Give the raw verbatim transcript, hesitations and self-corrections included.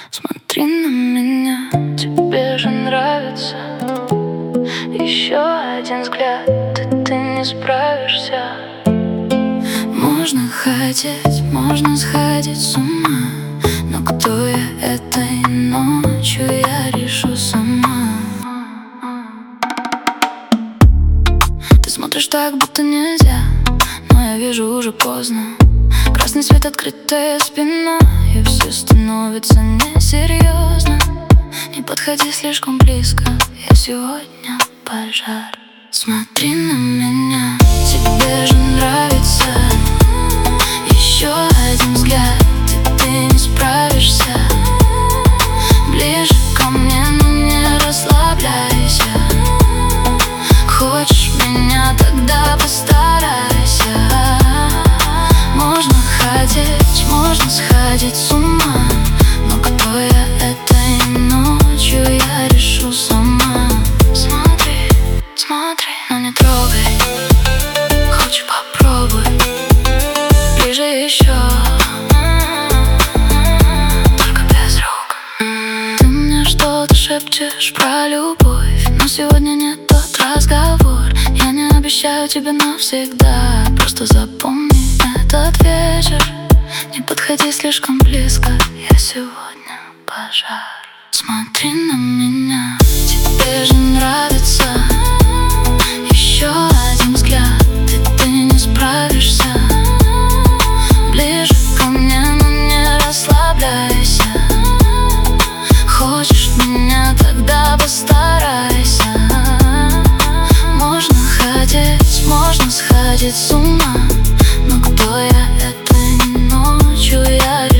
Смотри на меня, тебе же нравится. Еще один взгляд, и ты не справишься. Можно хотеть, можно сходить с ума, но кто я этой ночью, я решу сама. Ты смотришь так, будто нельзя, но я вижу уже поздно. Красный свет, открытая спина, и все становится несерьезно. Не подходи слишком близко, я сегодня пожар. Смотри на меня, тебе же нравится. Еще один взгляд, и ты не справишься. Ближе ко мне, но не расслабляйся. Хочешь меня, тогда постарайся. Можно хотеть, можно сходить с ума, но кто я этой ночью, я решу сама. Смотри, смотри, но не трогай. Хочешь, попробуй ближе еще, только без рук. Ты мне что-то шепчешь про любовь, но сегодня не тот разговор. Я не обещаю тебе навсегда, просто запомни этот вечер. Не подходи слишком близко, я сегодня пожар. Смотри на меня, тебе же нравится. Еще один взгляд, и ты не справишься. Ближе ко мне, но не расслабляйся. Хочешь меня, тогда постарайся. Можно хотеть, можно сходить с ума, но кто я этой ночью, я